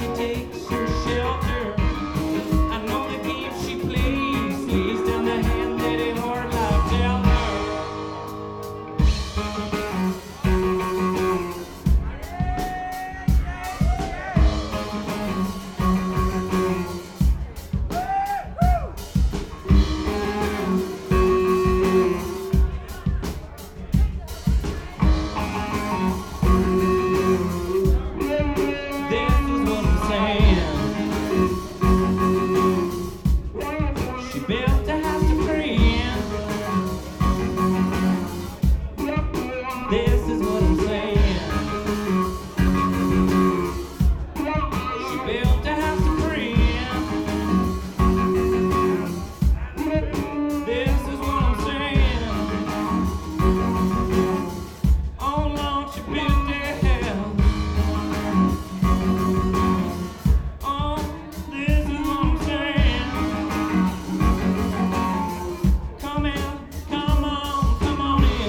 she takes her shelter. I know the game she plays, lays down the hand that a hard life dealt her. She built a house to pray in. This is what I'm saying. She built a house to pray in. This is what I'm saying. Oh Lord, she built their house. Oh, this is what I'm saying. Come in, come on in.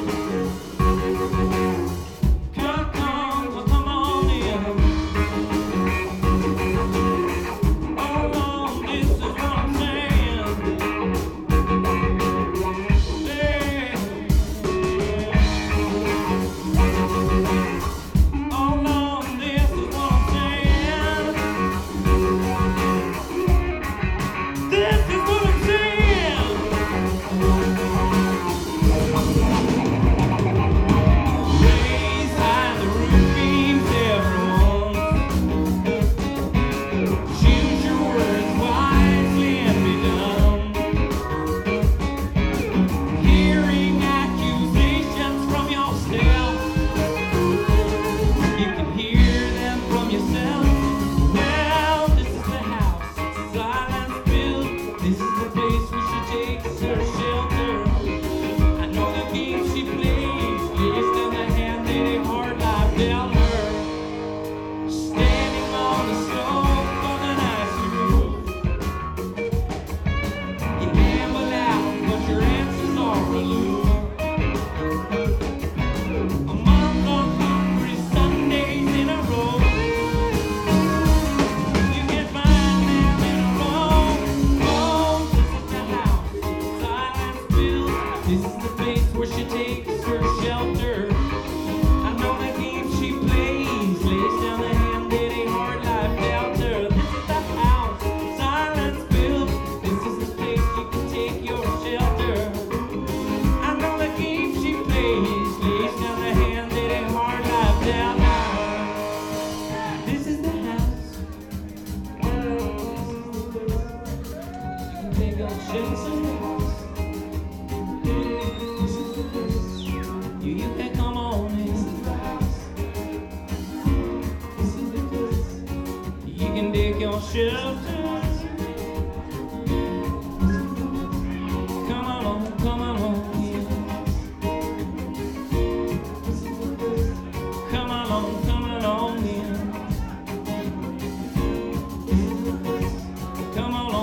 Come on in. Oh Lord, this is what I'm saying. Yeah. Oh Lord, this is what I'm saying. This is what I'm saying. Raise high the roof beams, everyone. Choose your words wisely and be dumb. Hearing accusations from yourself, you can hear them from yourself. Well, this is the house silence built. This is the place where she takes her shelter. I know the game she plays, lays down the hand that a hard life dealt her. Standing on the slope of an icy roof, you gamble out, but your answers are aloof. A month of hungry Sundays in a row, you can find them in a row. Oh, this is the house silence built. This is the place where she takes her shelter. I know the game she plays, lays down the hand that a hard life dealt her. This is the house silence built. This is the place you can take your shelter. I know the game she plays, lays down the hand that a hard life dealt her. This is the house. You can take your shelter. You can come on in. You can dig your shelter. Come on in. Come on in. Come on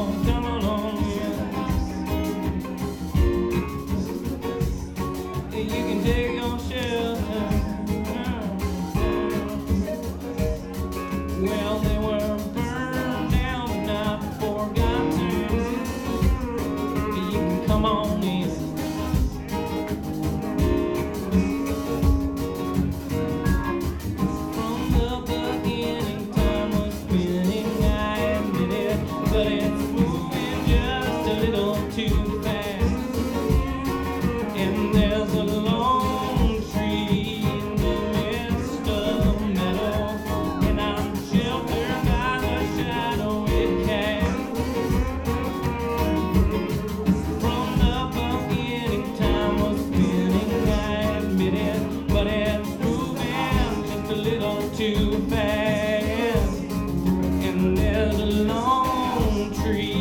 in. You can take your shelter. Well, they were burned down the night before God turned. You can come on in. From the beginning, time was spinning, I admit it, but it's moving just a little too fast. And there's a lone tree in the midst of meadow, and I'm sheltered by the shadow it casts. From the beginning, time was spinning, I admit it, but it's moving just a little too fast. And there's a lone tree